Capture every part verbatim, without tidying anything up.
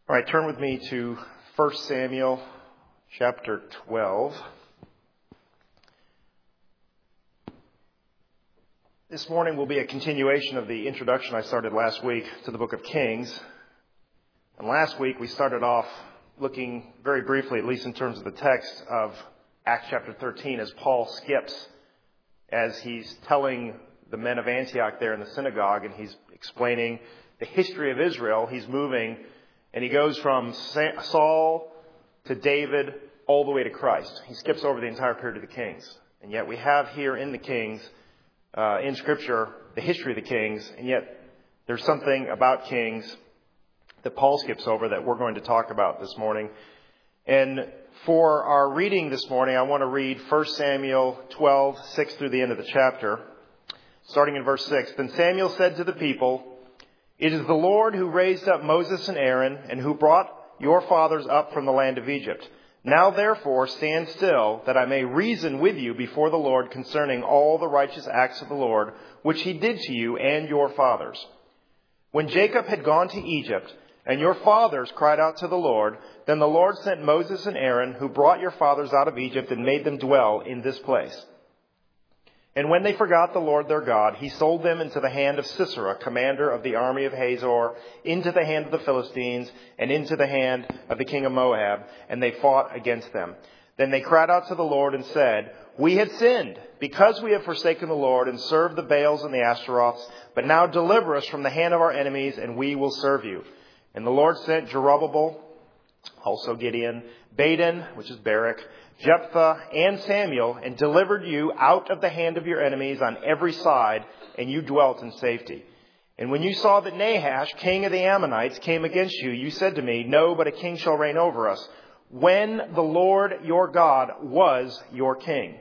All right, turn with me to First Samuel chapter twelve. This morning will be a continuation of the introduction I started last week to the book of Kings. And last week we started off looking very briefly, at least in terms of the text, of Acts chapter thirteen as Paul skips as he's telling the men of Antioch there in the synagogue, and he's explaining the history of Israel. He's moving, and he goes from Saul to David all the way to Christ. He skips over the entire period of the Kings. And yet we have here in the Kings, uh, in Scripture, the history of the Kings. And yet there's something about Kings that Paul skips over that we're going to talk about this morning. And for our reading this morning, I want to read First Samuel twelve, six through the end of the chapter. Starting in verse six. Then Samuel said to the people, "It is the Lord who raised up Moses and Aaron, and who brought your fathers up from the land of Egypt. Now therefore stand still, that I may reason with you before the Lord concerning all the righteous acts of the Lord, which he did to you and your fathers. When Jacob had gone to Egypt, and your fathers cried out to the Lord, then the Lord sent Moses and Aaron, who brought your fathers out of Egypt and made them dwell in this place. And when they forgot the Lord their God, he sold them into the hand of Sisera, commander of the army of Hazor, into the hand of the Philistines, and into the hand of the king of Moab, and they fought against them. Then they cried out to the Lord and said, 'We had sinned, because we have forsaken the Lord and served the Baals and the Ashtaroths. But now deliver us from the hand of our enemies, and we will serve you.' And the Lord sent Jerubbabel, also Gideon, Baden, which is Barak, Jephthah, and Samuel, and delivered you out of the hand of your enemies on every side, and you dwelt in safety. And when you saw that Nahash, king of the Ammonites, came against you, you said to me, 'No, but a king shall reign over us,' when the Lord your God was your king.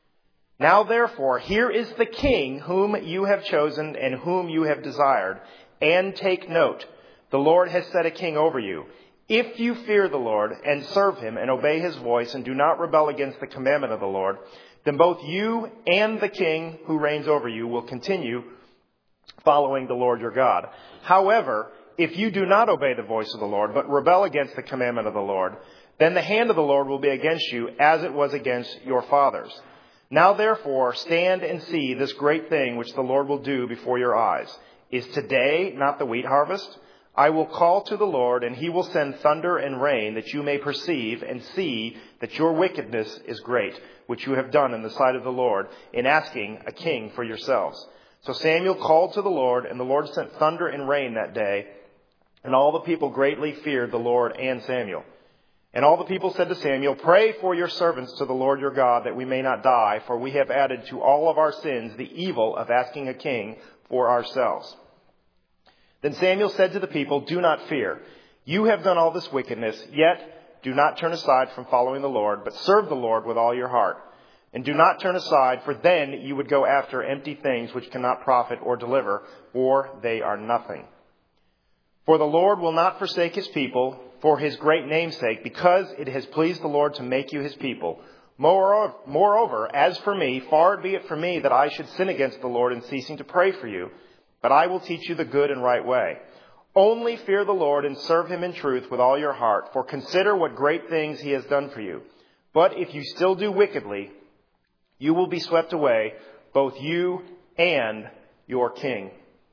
Now therefore, here is the king whom you have chosen and whom you have desired. And take note, the Lord has set a king over you. If you fear the Lord and serve him and obey his voice and do not rebel against the commandment of the Lord, then both you and the king who reigns over you will continue following the Lord your God. However, if you do not obey the voice of the Lord, but rebel against the commandment of the Lord, then the hand of the Lord will be against you as it was against your fathers. Now therefore, stand and see this great thing which the Lord will do before your eyes. Is today not the wheat harvest? I will call to the Lord, and he will send thunder and rain, that you may perceive and see that your wickedness is great, which you have done in the sight of the Lord, in asking a king for yourselves." So Samuel called to the Lord, and the Lord sent thunder and rain that day, and all the people greatly feared the Lord and Samuel. And all the people said to Samuel, "Pray for your servants to the Lord your God, that we may not die, for we have added to all of our sins the evil of asking a king for ourselves." Then Samuel said to the people, "Do not fear. You have done all this wickedness, yet do not turn aside from following the Lord, but serve the Lord with all your heart. And do not turn aside, for then you would go after empty things which cannot profit or deliver, or they are nothing. For the Lord will not forsake his people for his great name's sake, because it has pleased the Lord to make you his people. Moreover, moreover, as for me, far be it from me that I should sin against the Lord in ceasing to pray for you. But I will teach you the good and right way. Only fear the Lord and serve him in truth with all your heart, for consider what great things he has done for you. But if you still do wickedly, you will be swept away, both you and your king."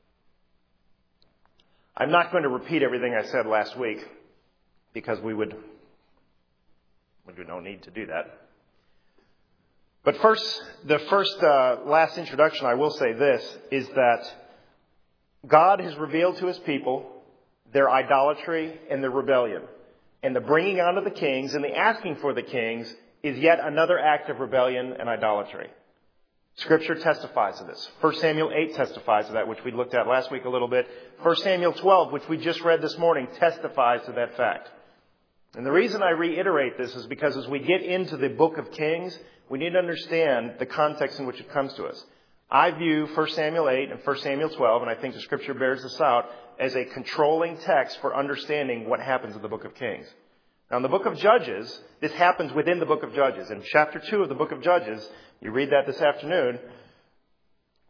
I'm not going to repeat everything I said last week, because we would, we don't need to do that. But first, the first, uh, last introduction, I will say this, is that God has revealed to his people their idolatry and their rebellion. And the bringing on of the kings and the asking for the kings is yet another act of rebellion and idolatry. Scripture testifies to this. First Samuel eight testifies to that, which we looked at last week a little bit. First Samuel twelve, which we just read this morning, testifies to that fact. And the reason I reiterate this is because as we get into the book of Kings, we need to understand the context in which it comes to us. I view First Samuel eight and First Samuel twelve, and I think the Scripture bears this out, as a controlling text for understanding what happens in the book of Kings. Now, in the book of Judges, this happens within the book of Judges. In chapter two of the book of Judges, you read that this afternoon,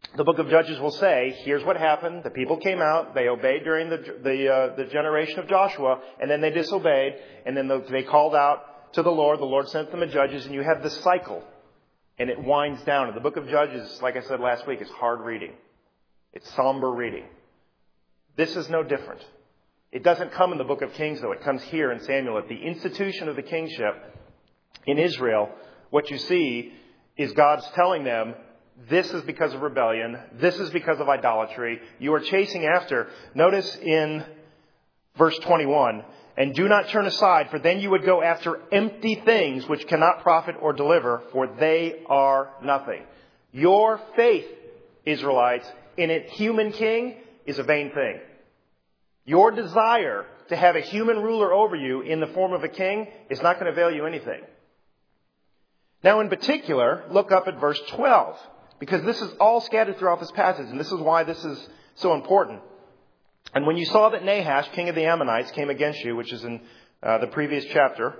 the book of Judges will say, here's what happened. The people came out. They obeyed during the the, uh, the generation of Joshua, and then they disobeyed, and then the, they called out to the Lord. The Lord sent them the judges, and you have this cycle, and it winds down. And the book of Judges, like I said last week, is hard reading. It's somber reading. This is no different. It doesn't come in the book of Kings, though. It comes here in Samuel. At the institution of the kingship in Israel, what you see is God's telling them, this is because of rebellion. This is because of idolatry. You are chasing after. Notice in verse twenty-one, and do not turn aside, for then you would go after empty things which cannot profit or deliver, for they are nothing. Your faith, Israelites, in a human king is a vain thing. Your desire to have a human ruler over you in the form of a king is not going to avail you anything. Now, in particular, look up at verse twelve. Because this is all scattered throughout this passage, and this is why this is so important. And when you saw that Nahash, king of the Ammonites, came against you, which is in uh, the previous chapter,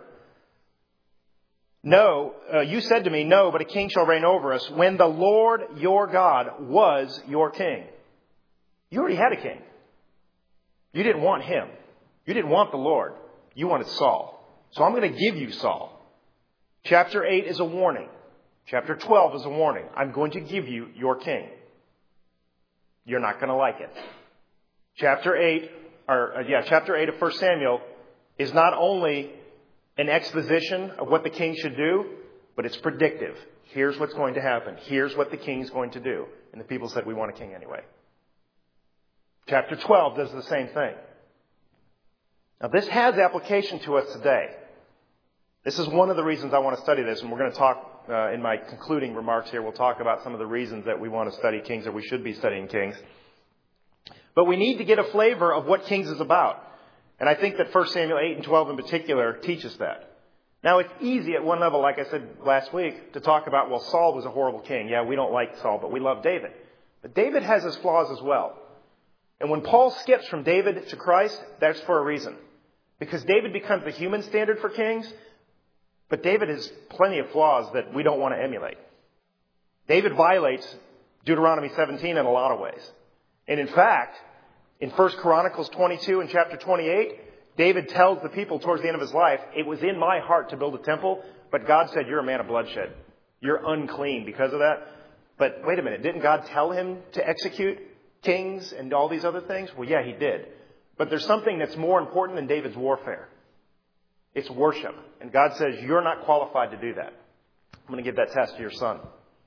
no, uh, you said to me, no, but a king shall reign over us when the Lord your God was your king. You already had a king. You didn't want him. You didn't want the Lord. You wanted Saul. So I'm going to give you Saul. Chapter eight is a warning. Chapter twelve is a warning. I'm going to give you your king. You're not going to like it. Chapter eight, or uh, yeah, chapter eight of First Samuel is not only an exposition of what the king should do, but it's predictive. Here's what's going to happen. Here's what the king is going to do. And the people said, we want a king anyway. Chapter twelve does the same thing. Now, this has application to us today. This is one of the reasons I want to study this, and we're going to talk Uh, in my concluding remarks here, we'll talk about some of the reasons that we want to study Kings, or we should be studying Kings. But we need to get a flavor of what Kings is about. And I think that First Samuel eight and twelve in particular teaches that. Now, it's easy at one level, like I said last week, to talk about, well, Saul was a horrible king. Yeah, we don't like Saul, but we love David. But David has his flaws as well. And when Paul skips from David to Christ, that's for a reason. Because David becomes the human standard for kings, but David has plenty of flaws that we don't want to emulate. David violates Deuteronomy seventeen in a lot of ways. And in fact, in First Chronicles twenty-two and chapter twenty-eight, David tells the people towards the end of his life, it was in my heart to build a temple, but God said, you're a man of bloodshed. You're unclean because of that. But wait a minute, didn't God tell him to execute kings and all these other things? Well, yeah, he did. But there's something that's more important than David's warfare. It's worship. And God says, you're not qualified to do that. I'm going to give that test to your son.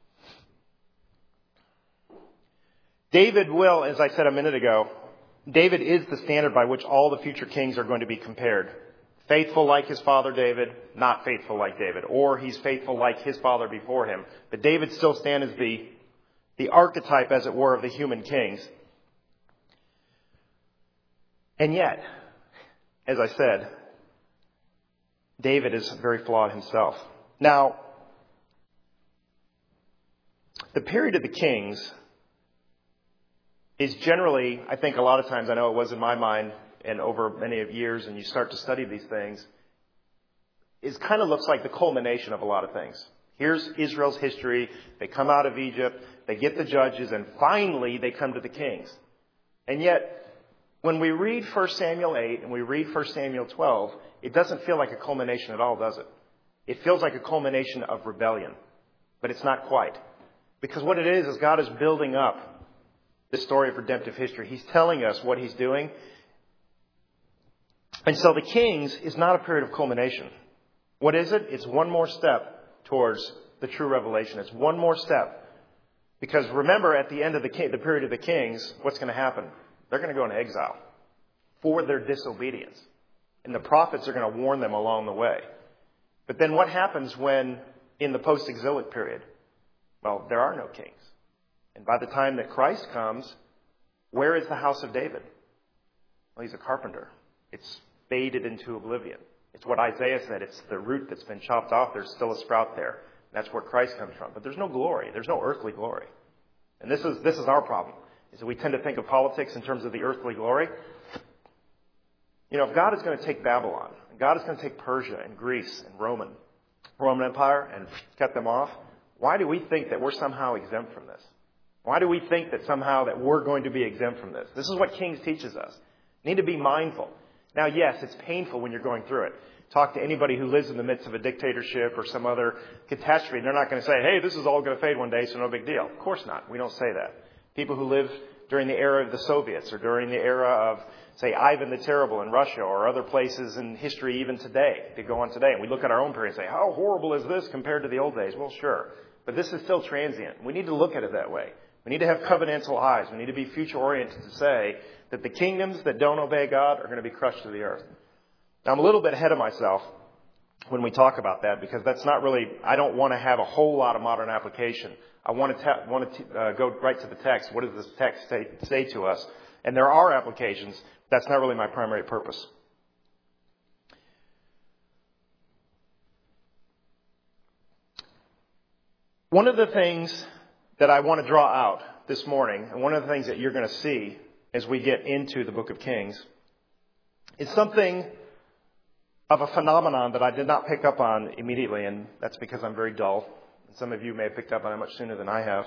David will, as I said a minute ago, David is the standard by which all the future kings are going to be compared. Faithful like his father David, not faithful like David. Or he's faithful like his father before him. But David still stands as the, the archetype, as it were, of the human kings. And yet, as I said, David is very flawed himself. Now, the period of the kings is generally, I think a lot of times, I know it was in my mind and over many years, and you start to study these things, it kind of looks like the culmination of a lot of things. Here's Israel's history. They come out of Egypt, they get the judges, and finally they come to the kings. And yet, when we read First Samuel eight and we read First Samuel twelve, it doesn't feel like a culmination at all, does it? It feels like a culmination of rebellion. But it's not quite. Because what it is, is God is building up the story of redemptive history. He's telling us what he's doing. And so the Kings is not a period of culmination. What is it? It's one more step towards the true revelation. It's one more step. Because remember, at the end of the, the period of the Kings, what's going to happen? They're going to go into exile for their disobedience. And the prophets are going to warn them along the way. But then what happens when, in the post-exilic period? Well, there are no kings. And by the time that Christ comes, where is the house of David? Well, he's a carpenter. It's faded into oblivion. It's what Isaiah said. It's the root that's been chopped off. There's still a sprout there. That's where Christ comes from. But there's no glory. There's no earthly glory. And this is this is our problem, is that we tend to think of politics in terms of the earthly glory. You know, if God is going to take Babylon, and God is going to take Persia and Greece and Roman, Roman Empire and cut them off, why do we think that we're somehow exempt from this? Why do we think that somehow that we're going to be exempt from this? This is what Kings teaches us. You need to be mindful. Now, yes, it's painful when you're going through it. Talk to anybody who lives in the midst of a dictatorship or some other catastrophe. They're not going to say, hey, this is all going to fade one day, so no big deal. Of course not. We don't say that. People who live during the era of the Soviets or during the era of, say, Ivan the Terrible in Russia or other places in history even today, that go on today. And we look at our own period and say, how horrible is this compared to the old days? Well, sure. But this is still transient. We need to look at it that way. We need to have covenantal eyes. We need to be future-oriented to say that the kingdoms that don't obey God are going to be crushed to the earth. Now, I'm a little bit ahead of myself when we talk about that because that's not really, I don't want to have a whole lot of modern application. I want to, te- want to uh, go right to the text. What does this text say, say to us? And there are applications. That's not really my primary purpose. One of the things that I want to draw out this morning, and one of the things that you're going to see as we get into the book of Kings, is something of a phenomenon that I did not pick up on immediately, and that's because I'm very dull. Some of you may have picked up on it much sooner than I have.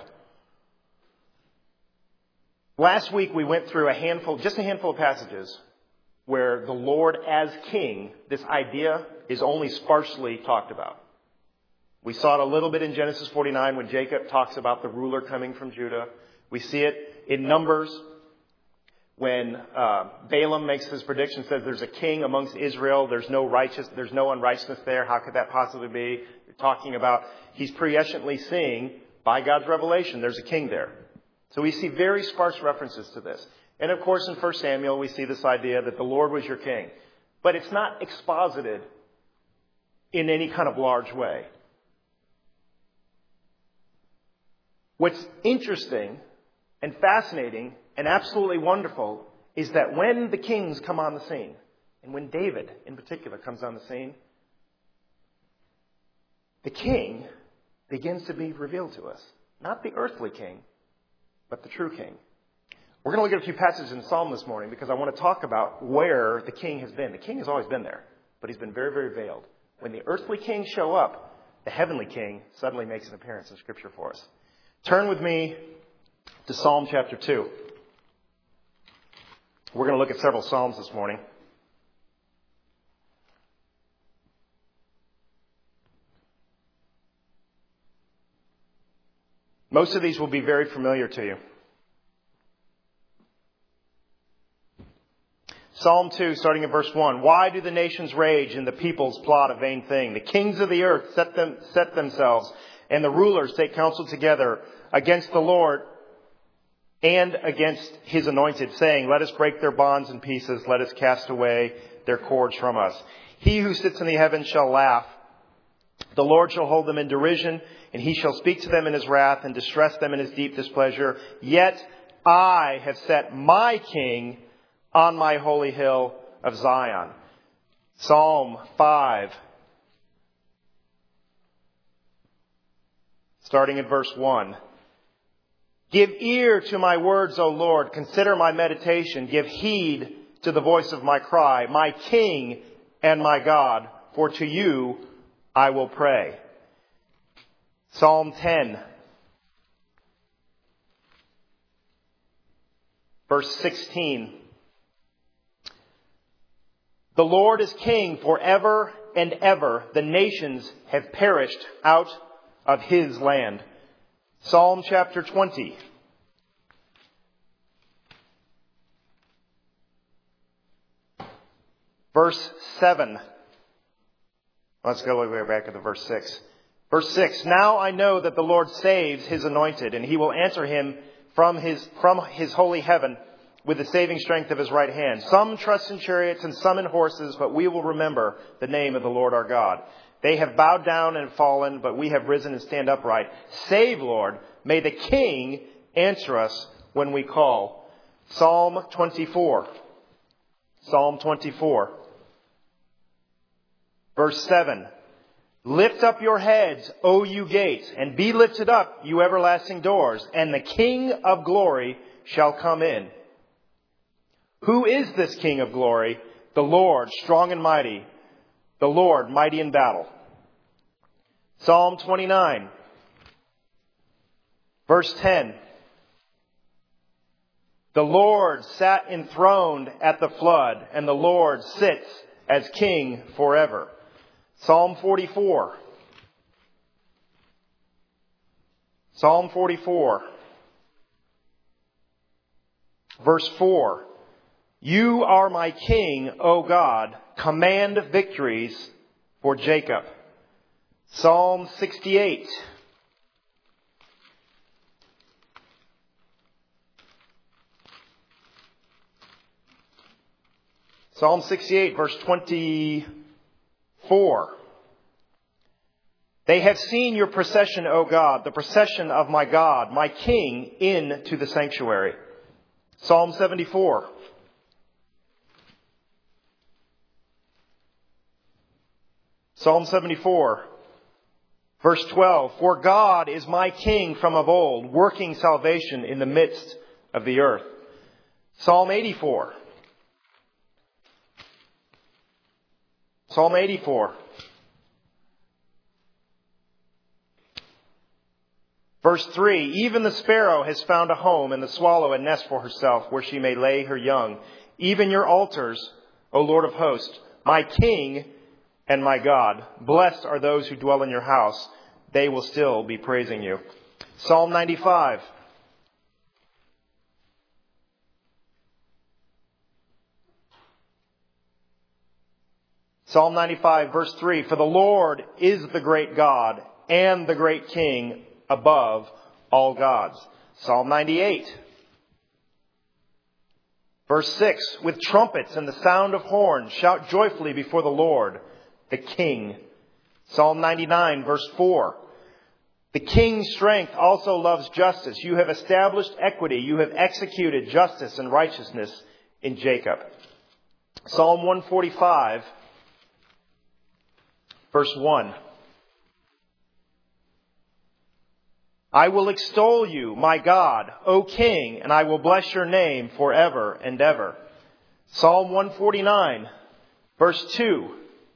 Last week we went through a handful, just a handful of passages where the Lord as King, this idea is only sparsely talked about. We saw it a little bit in Genesis forty-nine when Jacob talks about the ruler coming from Judah. We see it in Numbers when uh, Balaam makes his prediction, says there's a king amongst Israel. There's no righteous, there's no unrighteousness there. How could that possibly be? You're talking about he's presciently seeing by God's revelation there's a king there. So we see very sparse references to this. And of course in First Samuel we see this idea that the Lord was your king. But it's not exposited in any kind of large way. What's interesting and fascinating and absolutely wonderful is that when the kings come on the scene, and when David in particular comes on the scene, the king begins to be revealed to us. Not the earthly king, but the true king. We're going to look at a few passages in Psalm this morning because I want to talk about where the king has been. The king has always been there, but he's been very, very veiled. When the earthly kings show up, the heavenly king suddenly makes an appearance in Scripture for us. Turn with me to Psalm chapter two. We're going to look at several Psalms this morning. Most of these will be very familiar to you. Psalm two, starting in verse one. Why do the nations rage and the peoples plot a vain thing? The kings of the earth set them, set themselves, and the rulers take counsel together against the Lord and against his anointed, saying, let us break their bonds in pieces. Let us cast away their cords from us. He who sits in the heavens shall laugh. The Lord shall hold them in derision, and he shall speak to them in his wrath and distress them in his deep displeasure. Yet I have set my king on my holy hill of Zion. Psalm five. Starting at verse one. Give ear to my words, O Lord. Consider my meditation. Give heed to the voice of my cry. My King and my God, for to you I will pray. Psalm ten. Verse sixteen. The Lord is King forever and ever. The nations have perished out of his land. Psalm chapter twenty. Verse seven. Let's go way back to the verse six. Verse six. Now I know that the Lord saves his anointed, and he will answer him from his, from his holy heaven with the saving strength of his right hand. Some trust in chariots and some in horses, but we will remember the name of the Lord our God. They have bowed down and fallen, but we have risen and stand upright. Save, Lord. May the King answer us when we call. Psalm twenty-four. Psalm twenty-four. Verse seven. Lift up your heads, O you gates, and be lifted up, you everlasting doors, and the King of glory shall come in. Who is this King of glory? The Lord, strong and mighty. The Lord, mighty in battle. Psalm twenty-nine. Verse ten. The Lord sat enthroned at the flood, and the Lord sits as king forever. Psalm forty-four. Psalm forty-four. Verse four. You are my king, O God. Command victories for Jacob. Psalm sixty-eight. Psalm sixty-eight, verse twenty-four. They have seen your procession, O God, the procession of my God, my King, into the sanctuary. Psalm seventy-four. Psalm seventy-four, verse twelve. For God is my King from of old, working salvation in the midst of the earth. Psalm eighty-four. Psalm eighty-four. Verse three, even the sparrow has found a home, and the swallow a nest for herself, where she may lay her young. Even your altars, O Lord of hosts, my King and my God. Blessed are those who dwell in your house. They will still be praising you. Psalm ninety-five. Psalm ninety-five, verse three. For the Lord is the great God and the great King above all gods. Psalm ninety-eight. Verse six. With trumpets and the sound of horns, shout joyfully before the Lord, the King. Psalm ninety-nine, verse four. The King's strength also loves justice. You have established equity. You have executed justice and righteousness in Jacob. Psalm one forty-five, verse one. I will extol you, my God, O King, and I will bless your name forever and ever. Psalm one forty-nine, verse two.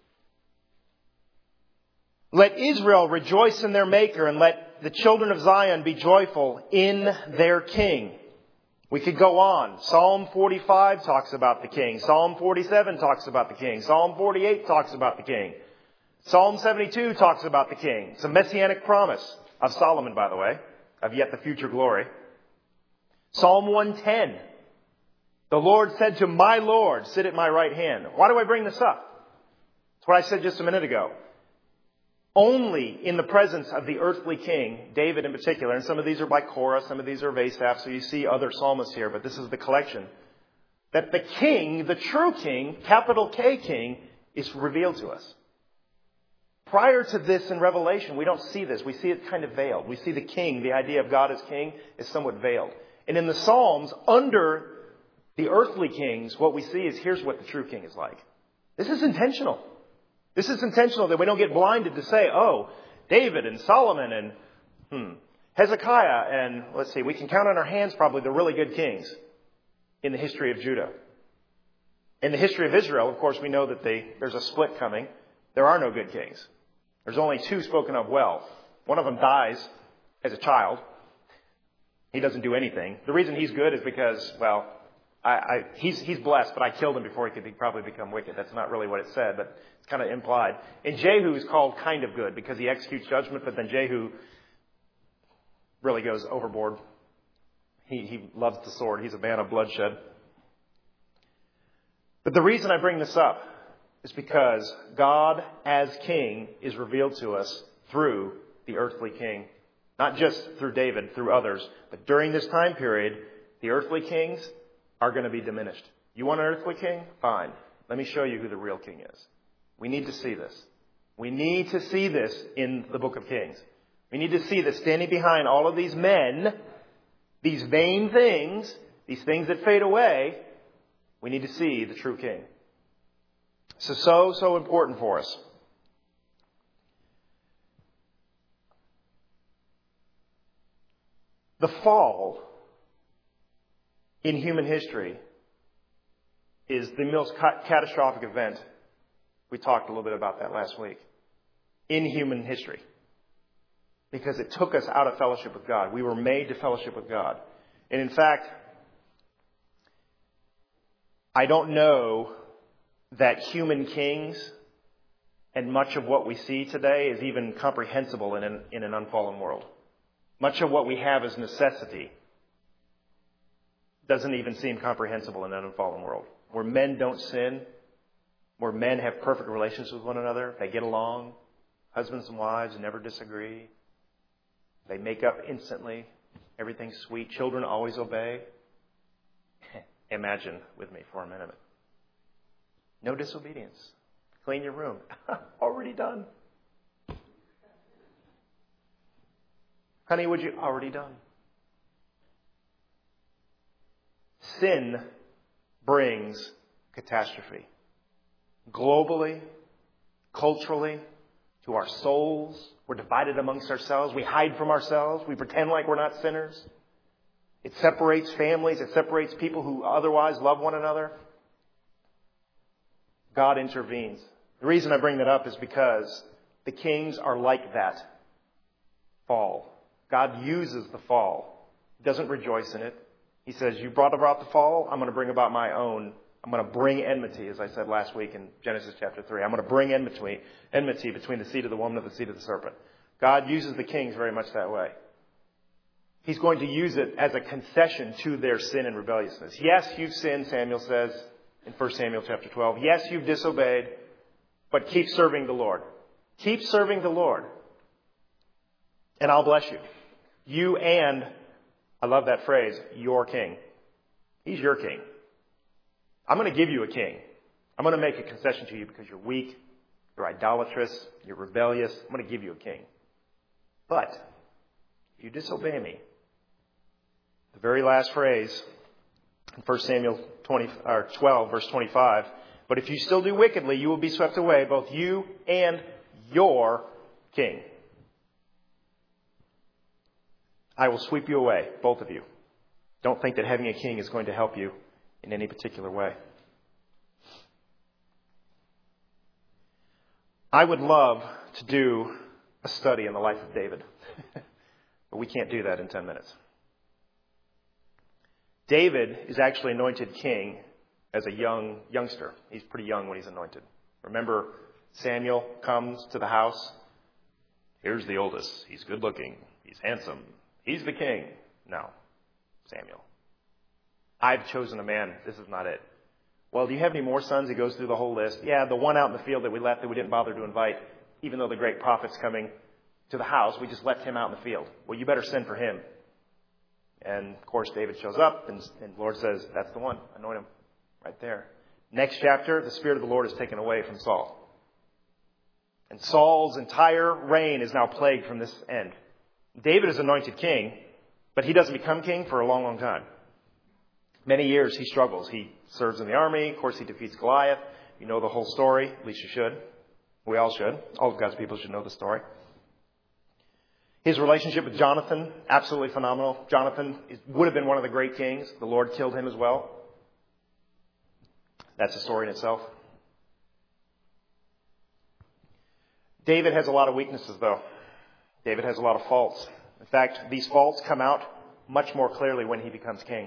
Let Israel rejoice in their Maker, and let the children of Zion be joyful in their King. We could go on. Psalm forty-five talks about the King. Psalm forty-seven talks about the King. Psalm forty-eight talks about the King. Psalm seventy-two talks about the King. It's a messianic promise of Solomon, by the way, of yet the future glory. Psalm one ten. The Lord said to my Lord, sit at my right hand. Why do I bring this up? It's what I said just a minute ago. Only in the presence of the earthly king, David in particular, and some of these are by Korah, some of these are of Asaph, so you see other psalmists here, but this is the collection, that the king, the true king, capital K king, is revealed to us. Prior to this in Revelation, we don't see this. We see it kind of veiled. We see the king, the idea of God as king, is somewhat veiled. And in the Psalms, under the earthly kings, what we see is here's what the true king is like. This is intentional. This is intentional that we don't get blinded to say, oh, David and Solomon and hmm, Hezekiah and, let's see, we can count on our hands probably the really good kings in the history of Judah. In the history of Israel, of course, we know that they, there's a split coming. There are no good kings. There's only two spoken of well. One of them dies as a child. He doesn't do anything. The reason he's good is because, well, I, I, he's, he's blessed, but I killed him before he could be, probably become wicked. That's not really what it said, but it's kind of implied. And Jehu is called kind of good because he executes judgment, but then Jehu really goes overboard. He, he loves the sword. He's a man of bloodshed. But the reason I bring this up is because God as king is revealed to us through the earthly king. Not just through David, through others. But during this time period, the earthly kings are going to be diminished. You want an earthly king? Fine. Let me show you who the real king is. We need to see this. We need to see this in the book of Kings. We need to see this standing behind all of these men, these vain things, these things that fade away. We need to see the true king. So, so, so important for us. The fall in human history is the most catastrophic event. We talked a little bit about that last week. In human history. Because it took us out of fellowship with God. We were made to fellowship with God. And in fact, I don't know that human kings and much of what we see today is even comprehensible in an, in an unfallen world. Much of what we have as necessity doesn't even seem comprehensible in an unfallen world. Where men don't sin, where men have perfect relations with one another, they get along, husbands and wives never disagree, they make up instantly, everything's sweet, children always obey. Imagine with me for a minute. No disobedience. Clean your room. Already done. Honey, would you? Already done. Sin brings catastrophe. Globally, culturally, to our souls. We're divided amongst ourselves. We hide from ourselves. We pretend like we're not sinners. It separates families. It separates people who otherwise love one another. God intervenes. The reason I bring that up is because the kings are like that fall. God uses the fall. He doesn't rejoice in it. He says, you brought about the fall, I'm going to bring about my own. I'm going to bring enmity, as I said last week in Genesis chapter three. I'm going to bring enmity, enmity between the seed of the woman and the seed of the serpent. God uses the kings very much that way. He's going to use it as a concession to their sin and rebelliousness. Yes, you've sinned, Samuel says in First Samuel chapter twelve. Yes, you've disobeyed, but keep serving the Lord. Keep serving the Lord, and I'll bless you. You and, I love that phrase, your king. He's your king. I'm going to give you a king. I'm going to make a concession to you because you're weak, you're idolatrous, you're rebellious. I'm going to give you a king. But if you disobey me, the very last phrase in First Samuel twenty, or twelve, verse twenty-five, but if you still do wickedly, you will be swept away, both you and your king. I will sweep you away, both of you. Don't think that having a king is going to help you in any particular way. I would love to do a study in the life of David, but we can't do that in ten minutes. David is actually anointed king as a young youngster. He's pretty young when he's anointed. Remember, Samuel comes to the house. Here's the oldest. He's good looking. He's handsome. He's the king. No, Samuel. I've chosen a man. This is not it. Well, do you have any more sons? He goes through the whole list. Yeah, the one out in the field that we left that we didn't bother to invite, even though the great prophet's coming to the house, we just left him out in the field. Well, you better send for him. And, of course, David shows up, and, and the Lord says, that's the one. Anoint him right there. Next chapter, the Spirit of the Lord is taken away from Saul. And Saul's entire reign is now plagued from this end. David is anointed king, but he doesn't become king for a long, long time. Many years he struggles. He serves in the army. Of course, he defeats Goliath. You know the whole story. At least you should. We all should. All of God's people should know the story. His relationship with Jonathan, absolutely phenomenal. Jonathan is, would have been one of the great kings. The Lord killed him as well. That's a story in itself. David has a lot of weaknesses, though. David has a lot of faults. In fact, these faults come out much more clearly when he becomes king.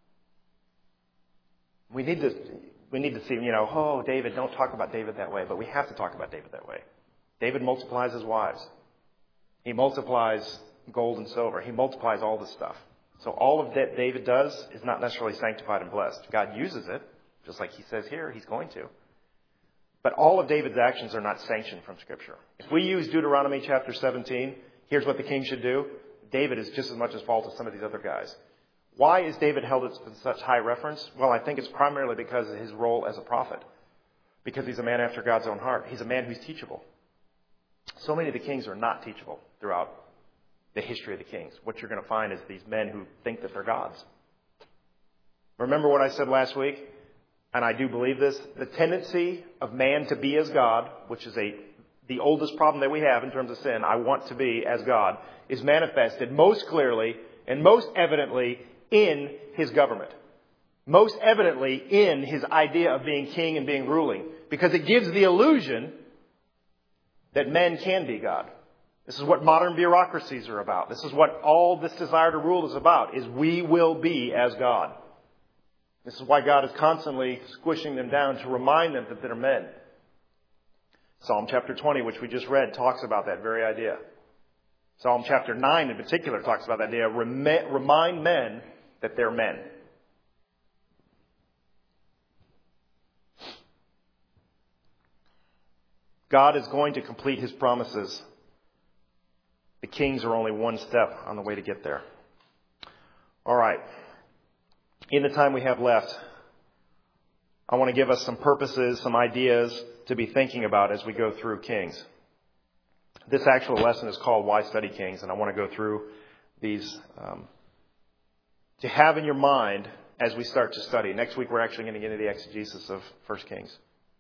We need to, we need to see, you know, oh, David, don't talk about David that way. But we have to talk about David that way. David multiplies his wives. He multiplies gold and silver. He multiplies all this stuff. So all of that David does is not necessarily sanctified and blessed. God uses it, just like he says here, he's going to. But all of David's actions are not sanctioned from Scripture. If we use Deuteronomy chapter seventeen, here's what the king should do. David is just as much at fault as some of these other guys. Why is David held in such high reference? Well, I think it's primarily because of his role as a prophet. Because he's a man after God's own heart. He's a man who's teachable. So many of the kings are not teachable throughout the history of the kings. What you're going to find is these men who think that they're gods. Remember what I said last week? And I do believe this. The tendency of man to be as God, which is a the oldest problem that we have in terms of sin, I want to be as God, is manifested most clearly and most evidently in his government. Most evidently in his idea of being king and being ruling. Because it gives the illusion that men can be God. This is what modern bureaucracies are about. This is what all this desire to rule is about, is we will be as God. This is why God is constantly squishing them down to remind them that they're men. Psalm chapter twenty, which we just read, talks about that very idea. Psalm chapter nine in particular talks about that idea. Remind men that they're men. God is going to complete his promises. The kings are only one step on the way to get there. All right. In the time we have left, I want to give us some purposes, some ideas to be thinking about as we go through Kings. This actual lesson is called Why Study Kings, and I want to go through these um, to have in your mind as we start to study. Next week we're actually going to get into the exegesis of First Kings.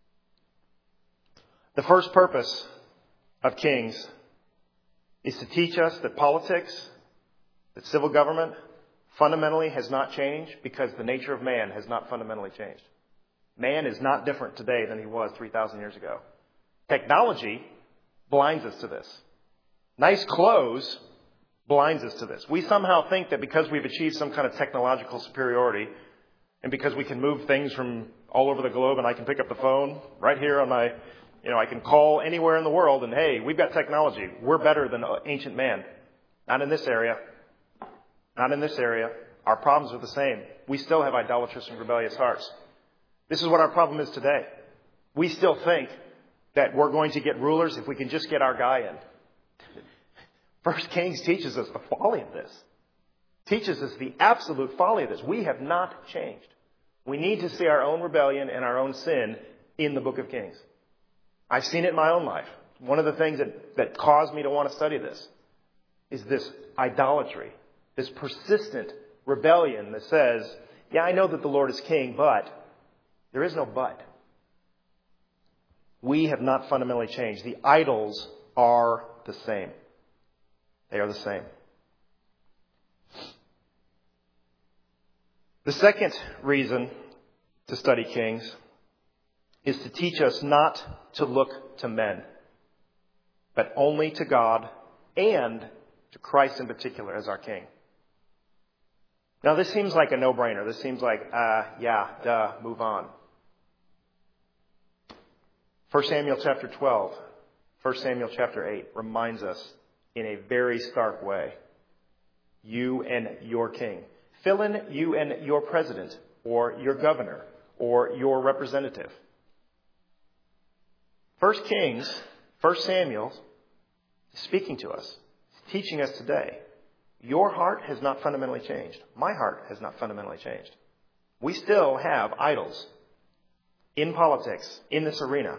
The first purpose of Kings is to teach us that politics, that civil government, fundamentally has not changed because the nature of man has not fundamentally changed. Man is not different today than he was three thousand years ago. Technology blinds us to this. Nice clothes blinds us to this. We somehow think that because we've achieved some kind of technological superiority and because we can move things from all over the globe and I can pick up the phone right here on my, you know, I can call anywhere in the world and hey, we've got technology. We're better than ancient man. Not in this area. Not in this area. Our problems are the same. We still have idolatrous and rebellious hearts. This is what our problem is today. We still think that we're going to get rulers if we can just get our guy in. First Kings teaches us the folly of this. Teaches us the absolute folly of this. We have not changed. We need to see our own rebellion and our own sin in the book of Kings. I've seen it in my own life. One of the things that, that caused me to want to study this is this idolatry, this persistent rebellion that says, yeah, I know that the Lord is king, but there is no but. We have not fundamentally changed. The idols are the same. They are the same. The second reason to study Kings is to teach us not to look to men, but only to God and to Christ in particular as our King. Now, this seems like a no-brainer. This seems like, uh, yeah, duh, move on. First Samuel chapter twelve, First Samuel chapter eight reminds us in a very stark way, you and your king. Fill in you and your president or your governor or your representative. First Kings, First Samuel is speaking to us, teaching us today. Your heart has not fundamentally changed. My heart has not fundamentally changed. We still have idols in politics, in this arena,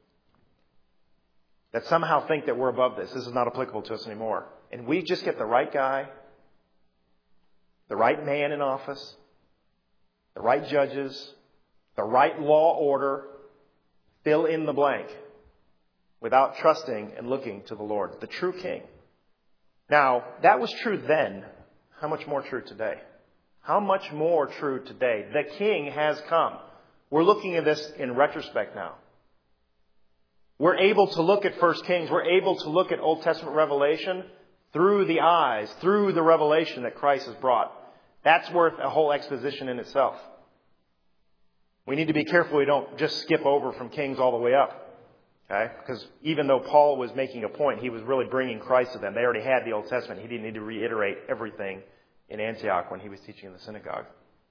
that somehow think that we're above this. This is not applicable to us anymore. And we just get the right guy, the right man in office, the right judges, the right law order, fill in the blank, without trusting and looking to the Lord, the true King. Now, that was true then. How much more true today? How much more true today? The King has come. We're looking at this in retrospect now. We're able to look at First Kings. We're able to look at Old Testament revelation through the eyes, through the revelation that Christ has brought. That's worth a whole exposition in itself. We need to be careful we don't just skip over from Kings all the way up. Okay? Because even though Paul was making a point, he was really bringing Christ to them. They already had the Old Testament. He didn't need to reiterate everything in Antioch when he was teaching in the synagogue.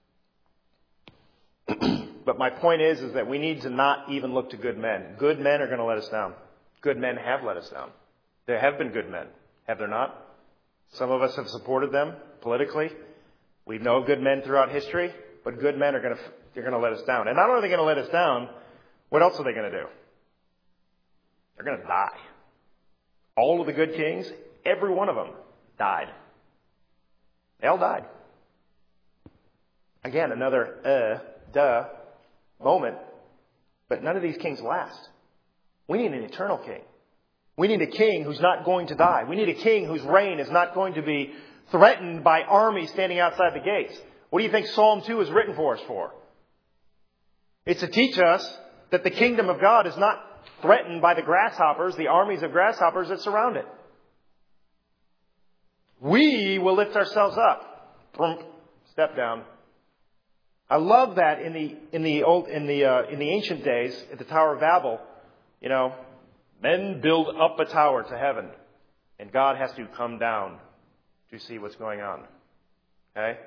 But my point is, is that we need to not even look to good men. Good men are going to let us down. Good men have let us down. There have been good men, have there not? Some of us have supported them politically. We know good men throughout history, but good men are going to, they're going to let us down. And not only are they going to let us down, what else are they going to do? They're going to die. All of the good kings, every one of them died. They all died. Again, another uh, duh moment, but none of these kings last. We need an eternal king. We need a king who's not going to die. We need a king whose reign is not going to be threatened by armies standing outside the gates. What do you think Psalm two is written for us for? It's to teach us that the kingdom of God is not threatened by the grasshoppers, the armies of grasshoppers that surround it. We will lift ourselves up. Step down. I love that in the in the old in the uh, in the ancient days at the Tower of Babel, you know, men build up a tower to heaven, and God has to come down to see what's going on. Okay?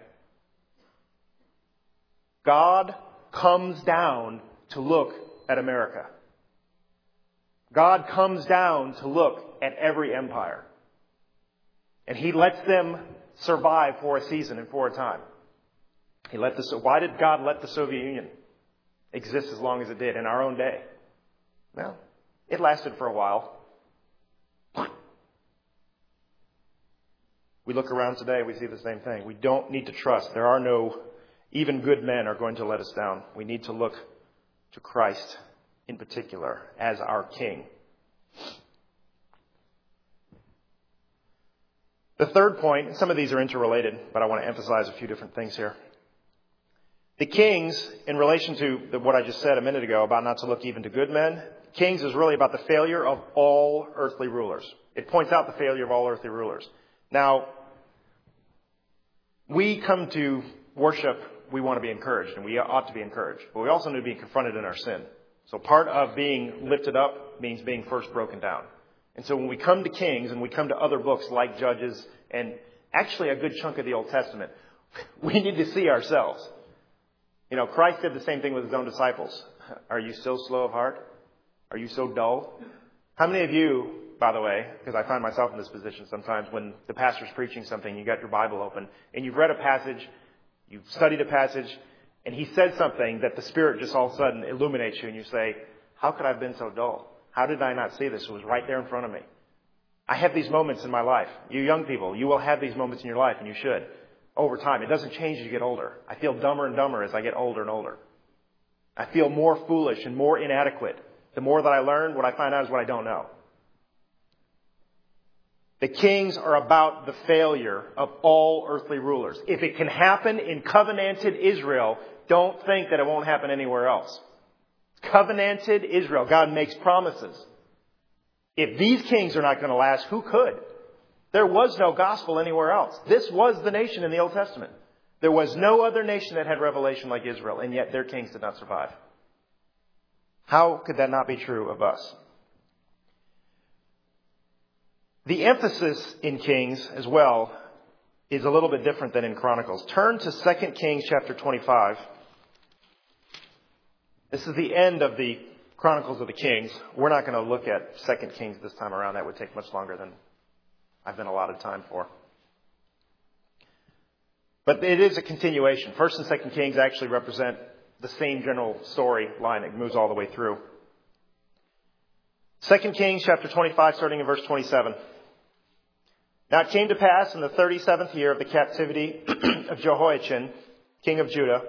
God comes down to look at America. God comes down to look at every empire. And He lets them survive for a season and for a time. He let the, why did God let the Soviet Union exist as long as it did in our own day? Well, it lasted for a while. We look around today, we see the same thing. We don't need to trust. There are no, even good men are going to let us down. We need to look to Christ in particular as our King. The third point, and some of these are interrelated, but I want to emphasize a few different things here. The kings, in relation to the, what I just said a minute ago about not to look even to good men, kings is really about the failure of all earthly rulers. It points out the failure of all earthly rulers. Now, we come to worship, we want to be encouraged, and we ought to be encouraged. But we also need to be confronted in our sin. So part of being lifted up means being first broken down. And so when we come to Kings and we come to other books like Judges and actually a good chunk of the Old Testament, we need to see ourselves. You know, Christ did the same thing with His own disciples. Are you so slow of heart? Are you so dull? How many of you, by the way, because I find myself in this position sometimes when the pastor's preaching something, you got your Bible open and you've read a passage, you've studied a passage, and he said something that the Spirit just all of a sudden illuminates you and you say, how could I have been so dull? How did I not see this? It was right there in front of me. I have these moments in my life. You young people, you will have these moments in your life, and you should. Over time. It doesn't change as you get older. I feel dumber and dumber as I get older and older. I feel more foolish and more inadequate. The more that I learn, what I find out is what I don't know. The kings are about the failure of all earthly rulers. If it can happen in covenanted Israel, don't think that it won't happen anywhere else. Covenanted Israel. God makes promises. If these kings are not going to last, who could? There was no gospel anywhere else. This was the nation in the Old Testament. There was no other nation that had revelation like Israel, and yet their kings did not survive. How could that not be true of us? The emphasis in Kings as well is a little bit different than in Chronicles. Turn to Second Kings chapter twenty-five. This is the end of the Chronicles of the Kings. We're not going to look at Second Kings this time around. That would take much longer than I've been allotted time for. But it is a continuation. First and Second Kings actually represent the same general story line. It moves all the way through. Second Kings chapter twenty-five, starting in verse twenty-seven. Now it came to pass in the thirty-seventh year of the captivity of Jehoiachin, king of Judah,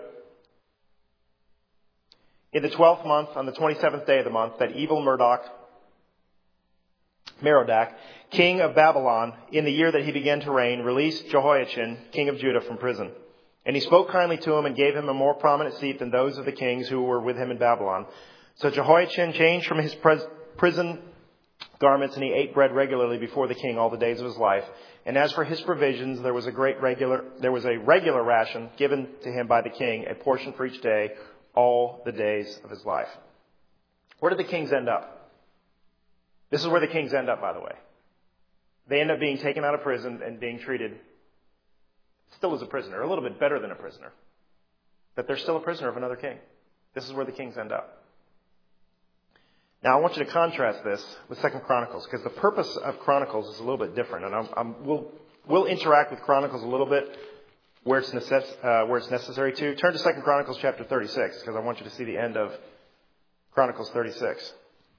in the twelfth month, on the twenty-seventh day of the month, that evil Murdoch, Merodach, king of Babylon, in the year that he began to reign, released Jehoiachin, king of Judah, from prison. And he spoke kindly to him and gave him a more prominent seat than those of the kings who were with him in Babylon. So Jehoiachin changed from his pres- prison garments, and he ate bread regularly before the king all the days of his life. And as for his provisions, there was a great regular, there was a regular ration given to him by the king, a portion for each day, all the days of his life. Where did the kings end up? This is where the kings end up, by the way. They end up being taken out of prison and being treated still as a prisoner, a little bit better than a prisoner. But they're still a prisoner of another king. This is where the kings end up. Now, I want you to contrast this with Second Chronicles, because the purpose of Chronicles is a little bit different. And I'm, I'm, we'll, we'll interact with Chronicles a little bit where it's, necess- uh, where it's necessary to. Turn to Second Chronicles chapter thirty-six, because I want you to see the end of Chronicles thirty-six.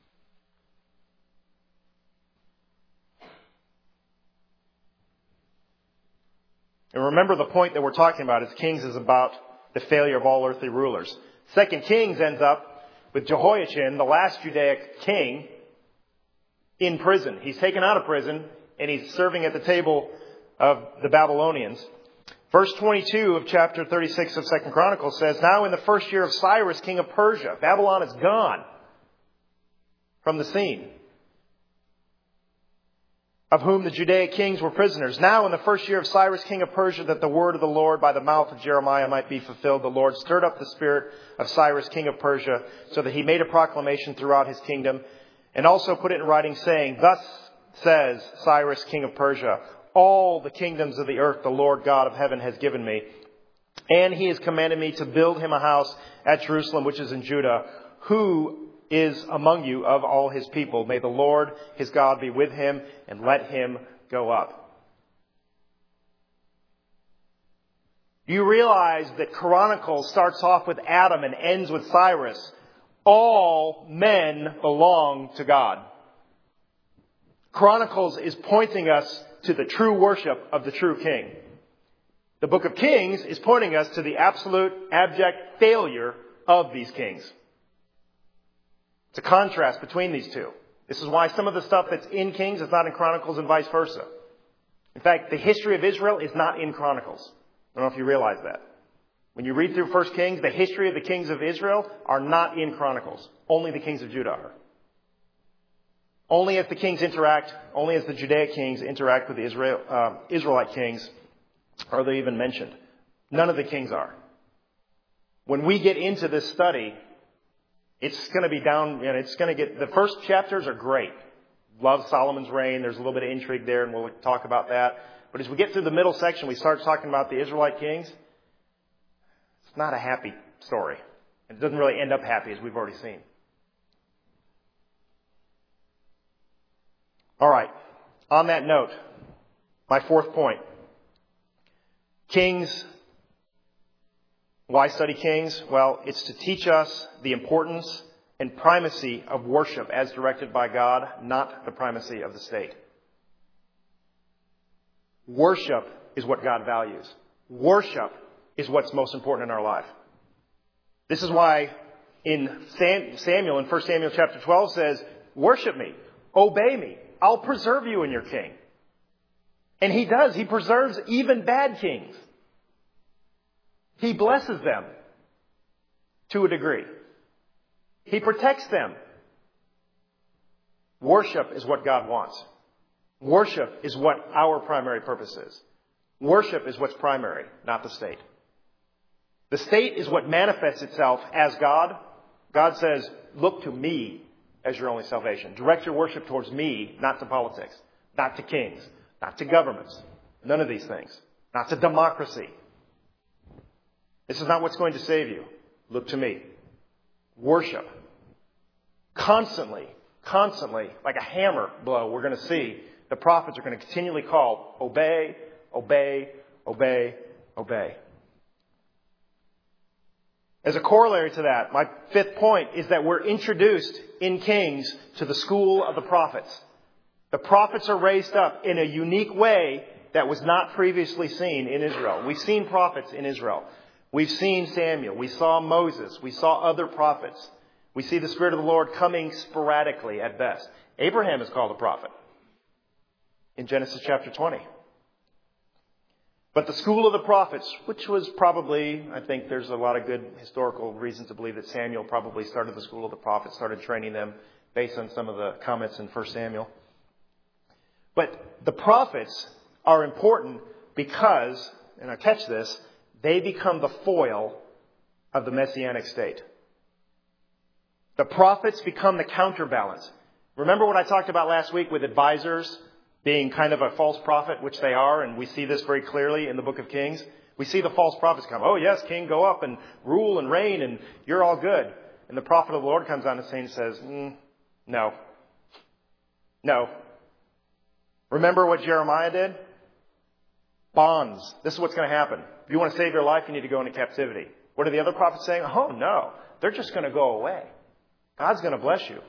And remember, the point that we're talking about is Kings is about the failure of all earthly rulers. Second Kings ends up with Jehoiachin, the last Judaic king, in prison. He's taken out of prison, and he's serving at the table of the Babylonians. Verse twenty-two of chapter thirty-six of Second Chronicles says, Now in the first year of Cyrus, king of Persia, Babylon is gone from the scene. of whom the Judaic kings were prisoners. Now in the first year of Cyrus, king of Persia, that the word of the Lord by the mouth of Jeremiah might be fulfilled, the Lord stirred up the spirit of Cyrus, king of Persia, so that he made a proclamation throughout his kingdom, and also put it in writing, saying, Thus says Cyrus, king of Persia, all the kingdoms of the earth the Lord God of heaven has given me, and he has commanded me to build him a house at Jerusalem, which is in Judah. Who is among you of all his people? May the Lord his God be with him, and let him go up. You realize that Chronicles starts off with Adam and ends with Cyrus. All men belong to God. Chronicles is pointing us to the true worship of the true king. The book of Kings is pointing us to the absolute, abject failure of these kings. It's a contrast between these two. This is why some of the stuff that's in Kings is not in Chronicles and vice versa. In fact, the history of Israel is not in Chronicles. I don't know if you realize that. When you read through First Kings, the history of the kings of Israel are not in Chronicles. Only the kings of Judah are. Only as the kings interact, only as the Judaic kings interact with the Israel, uh, Israelite kings are they even mentioned. None of the kings are. When we get into this study, it's going to be down, you know, it's going to get, the first chapters are great. Love Solomon's reign. There's a little bit of intrigue there, and we'll talk about that. But as we get through the middle section, we start talking about the Israelite kings. It's not a happy story. And it doesn't really end up happy, as we've already seen. All right. On that note, my fourth point. Kings. Why study Kings? Well, it's to teach us the importance and primacy of worship as directed by God, not the primacy of the state. Worship is what God values. Worship is what's most important in our life. This is why in Samuel, in First Samuel chapter twelve says, worship me, obey me, I'll preserve you and your king. And he does. He preserves even bad kings. He blesses them to a degree. He protects them. Worship is what God wants. Worship is what our primary purpose is. Worship is what's primary, not the state. The state is what manifests itself as God. God says, look to me as your only salvation. Direct your worship towards me, not to politics, not to kings, not to governments. None of these things. Not to democracy. This is not what's going to save you. Look to me. Worship. Constantly, constantly, like a hammer blow, we're going to see the prophets are going to continually call, obey, obey, obey, obey. As a corollary to that, my fifth point is that we're introduced in Kings to the school of the prophets. The prophets are raised up in a unique way that was not previously seen in Israel. We've seen prophets in Israel. We've seen Samuel. We saw Moses. We saw other prophets. We see the Spirit of the Lord coming sporadically at best. Abraham is called a prophet in Genesis chapter twenty. But the school of the prophets, which was probably, I think there's a lot of good historical reasons to believe that Samuel probably started the school of the prophets, started training them based on some of the comments in First Samuel. But the prophets are important because, and I catch this, they become the foil of the Messianic state. The prophets become the counterbalance. Remember what I talked about last week with advisors being kind of a false prophet, which they are, and we see this very clearly in the book of Kings. We see the false prophets come, oh yes, king, go up and rule and reign, and you're all good. And the prophet of the Lord comes on the scene and says, mm, no. No. Remember what Jeremiah did? Bonds. This is what's going to happen. If you want to save your life, you need to go into captivity. What are the other prophets saying? Oh no, they're just going to go away. God's going to bless you.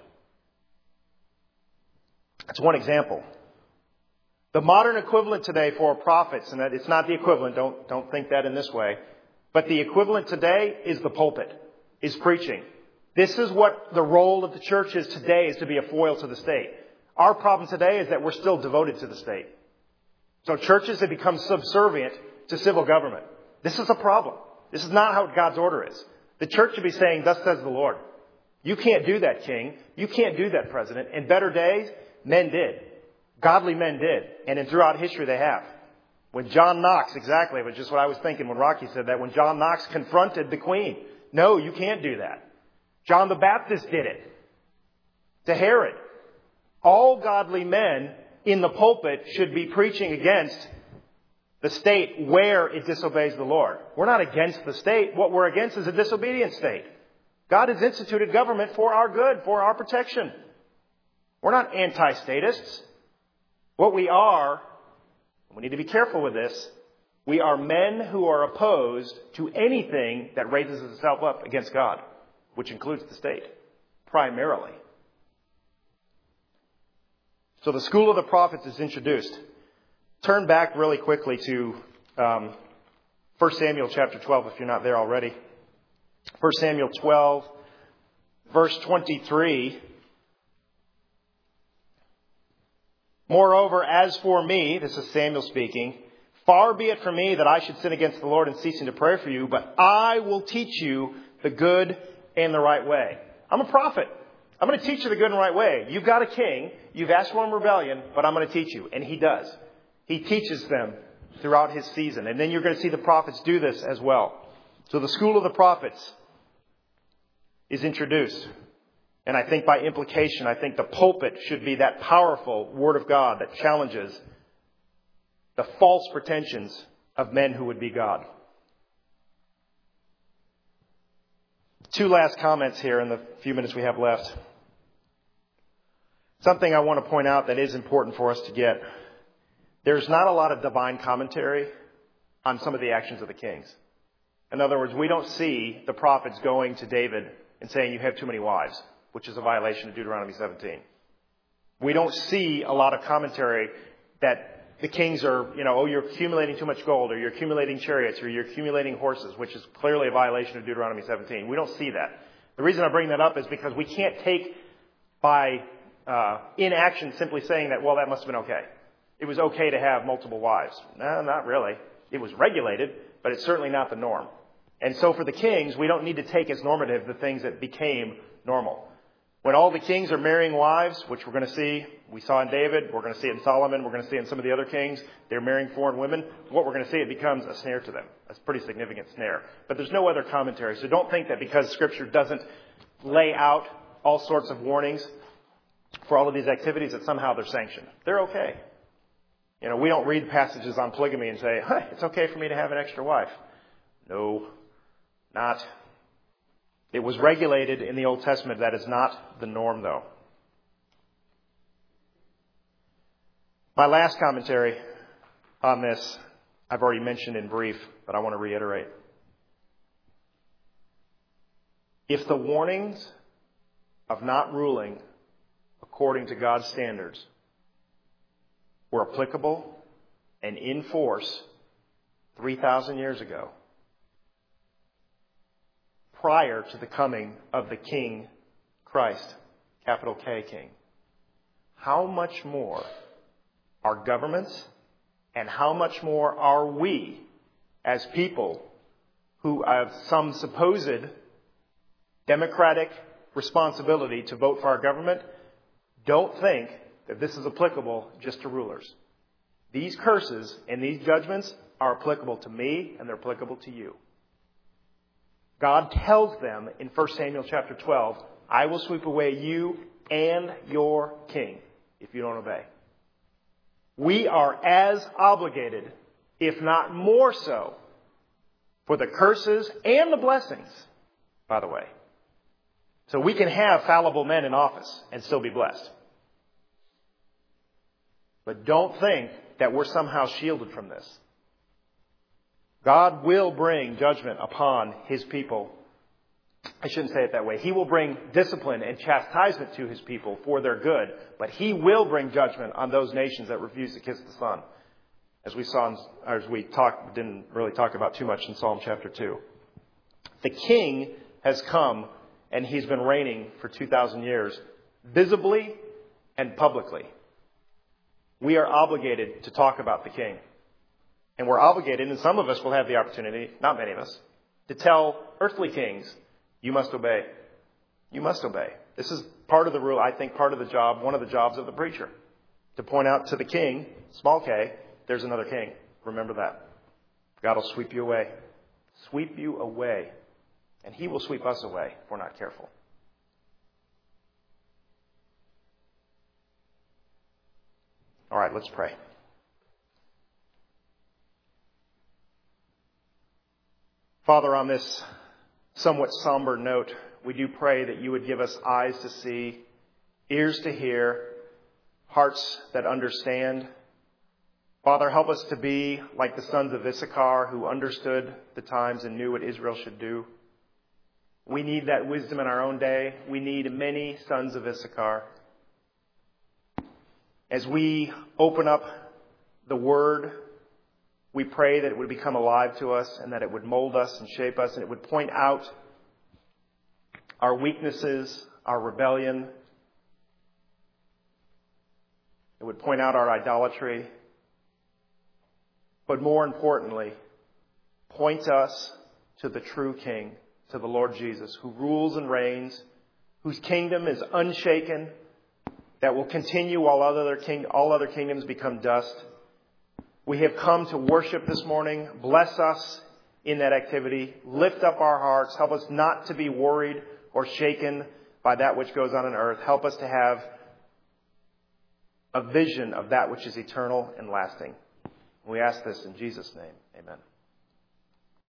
That's one example. The modern equivalent today for prophets, and that it's not the equivalent, don't, don't think that in this way, but the equivalent today is the pulpit, is preaching. This is what the role of the church is today, is to be a foil to the state. Our problem today is that we're still devoted to the state. So churches have become subservient to civil government. This is a problem. This is not how God's order is. The church should be saying, thus says the Lord. You can't do that, king. You can't do that, president. In better days, men did. Godly men did. And in throughout history they have. When John Knox, exactly, which is what I was thinking when Rocky said that, when John Knox confronted the Queen. No, you can't do that. John the Baptist did it. To Herod. All godly men in the pulpit should be preaching against the state where it disobeys the Lord. We're not against the state. What we're against is a disobedient state. God has instituted government for our good, for our protection. We're not anti-statists. What we are, we need to be careful with this, we are men who are opposed to anything that raises itself up against God, which includes the state, primarily. So the school of the prophets is introduced. Turn back really quickly to um, First Samuel chapter twelve if you're not there already. First Samuel twelve, verse twenty-three. Moreover, as for me, this is Samuel speaking, far be it from me that I should sin against the Lord in ceasing to pray for you, but I will teach you the good and the right way. I'm a prophet. I'm going to teach you the good and right way. You've got a king. You've asked for him rebellion, but I'm going to teach you. And he does. He teaches them throughout his season. And then you're going to see the prophets do this as well. So the school of the prophets is introduced. And I think by implication, I think the pulpit should be that powerful word of God that challenges the false pretensions of men who would be God. Two last comments here in the few minutes we have left. Something I want to point out that is important for us to get. There's not a lot of divine commentary on some of the actions of the kings. In other words, we don't see the prophets going to David and saying, you have too many wives, which is a violation of Deuteronomy seventeen. We don't see a lot of commentary that the kings are, you know, oh, you're accumulating too much gold, or you're accumulating chariots, or you're accumulating horses, which is clearly a violation of Deuteronomy seventeen. We don't see that. The reason I bring that up is because we can't take by uh, inaction simply saying that, well, that must have been okay. It was okay to have multiple wives. No, not really. It was regulated, but it's certainly not the norm. And so for the kings, we don't need to take as normative the things that became normal. When all the kings are marrying wives, which we're going to see, we saw in David, we're going to see it in Solomon, we're going to see it in some of the other kings, they're marrying foreign women. What we're going to see, it becomes a snare to them. That's a pretty significant snare. But there's no other commentary. So don't think that because Scripture doesn't lay out all sorts of warnings for all of these activities that somehow they're sanctioned. They're okay. You know, we don't read passages on polygamy and say, hey, it's okay for me to have an extra wife. No, not. It was regulated in the Old Testament. That is not the norm, though. My last commentary on this, I've already mentioned in brief, but I want to reiterate. If the warnings of not ruling according to God's standards were applicable and in force three thousand years ago, prior to the coming of the King Christ, capital K King, how much more are governments and how much more are we as people who have some supposed democratic responsibility to vote for our government, don't think that this is applicable just to rulers. These curses and these judgments are applicable to me and they're applicable to you. God tells them in First Samuel chapter twelve, I will sweep away you and your king if you don't obey. We are as obligated, if not more so, for the curses and the blessings, by the way. So we can have fallible men in office and still be blessed. But don't think that we're somehow shielded from this. God will bring judgment upon his people. I shouldn't say it that way. He will bring discipline and chastisement to his people for their good. But he will bring judgment on those nations that refuse to kiss the Son. As we saw, in, or as we talked, didn't really talk about too much in Psalm chapter two. The King has come and he's been reigning for two thousand years, visibly and publicly. We are obligated to talk about the King. And we're obligated, and some of us will have the opportunity, not many of us, to tell earthly kings, you must obey. You must obey. This is part of the rule, I think part of the job, one of the jobs of the preacher. to point out to the king, small k, there's another king. Remember that. God will sweep you away. Sweep you away. And he will sweep us away if we're not careful. All right, let's pray. Father, on this somewhat somber note, we do pray that you would give us eyes to see, ears to hear, hearts that understand. Father, help us to be like the sons of Issachar who understood the times and knew what Israel should do. We need that wisdom in our own day. We need many sons of Issachar. As we open up the Word, we pray that it would become alive to us and that it would mold us and shape us and it would point out our weaknesses, our rebellion. It would point out our idolatry. But more importantly, point us to the true King, to the Lord Jesus, who rules and reigns, whose kingdom is unshaken, that will continue while other king, all other kingdoms become dust. We have come to worship this morning. Bless us in that activity. Lift up our hearts. Help us not to be worried or shaken by that which goes on on earth. Help us to have a vision of that which is eternal and lasting. We ask this in Jesus' name. Amen.